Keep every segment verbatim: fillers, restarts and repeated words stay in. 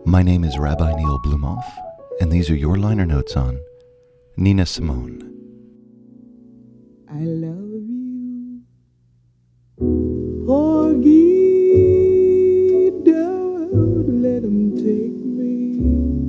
My name is Rabbi Neil Blumoff, and these are your liner notes on Nina Simone. I love you, Porgy, don't let him take me.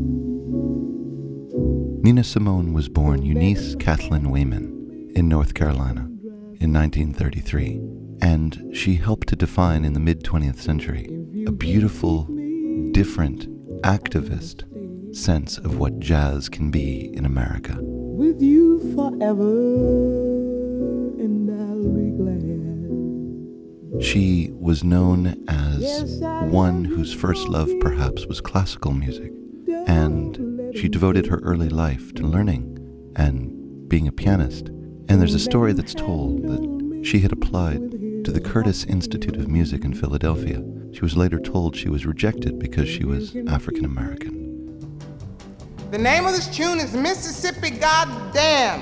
Nina Simone was born Eunice Kathleen Wayman in North Carolina in nineteen thirty-three, and she helped to define in the mid-twentieth century a beautiful, different, activist sense of what jazz can be in America. With you forever, and I'll be glad. She was known as one whose first love perhaps was classical music, and she devoted her early life to learning and being a pianist. And there's a story that's told that she had applied to the Curtis Institute of Music in Philadelphia. She was later told she was rejected because she was African American. The name of this tune is Mississippi Goddamn.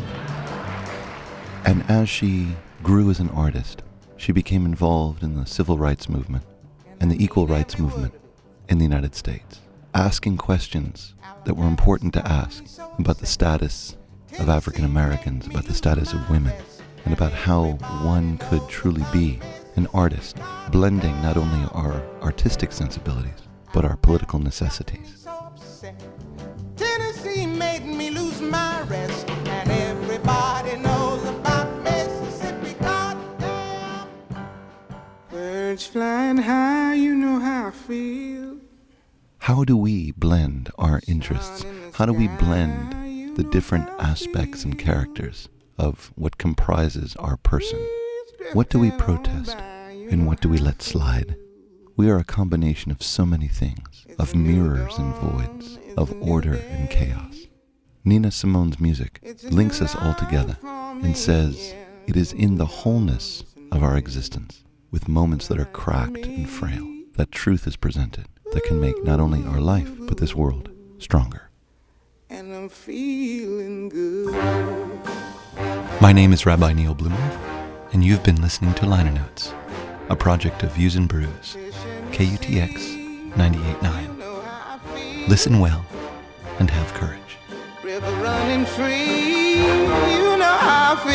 And as she grew as an artist, she became involved in the civil rights movement and the equal rights movement in the United States, asking questions that were important to ask about the status of African Americans, about the status of women, and about how one could truly be an artist, blending not only our artistic sensibilities, but our political necessities. Tennessee made me lose my rest, and everybody knows about Mississippi Goddamn. Birds flying high, you know how I feel. How do we blend our interests? How do we blend the different aspects and characters of what comprises our person? What do we protest, and what do we let slide? We are a combination of so many things, of mirrors and voids, of order and chaos. Nina Simone's music links us all together and says it is in the wholeness of our existence, with moments that are cracked and frail, that truth is presented that can make not only our life, but this world stronger. And I'm feeling good. My name is Rabbi Neil Blumoff, and you've been listening to Liner Notes, a project of Views and Brews, K U T X ninety-eight point nine. Listen well and have courage. River running free, you know how I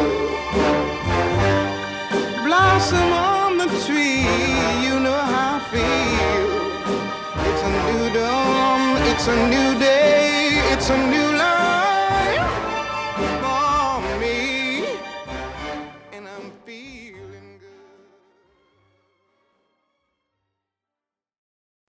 feel. Blossom on the tree, you know how I feel. It's a new dawn, it's a new day, it's a new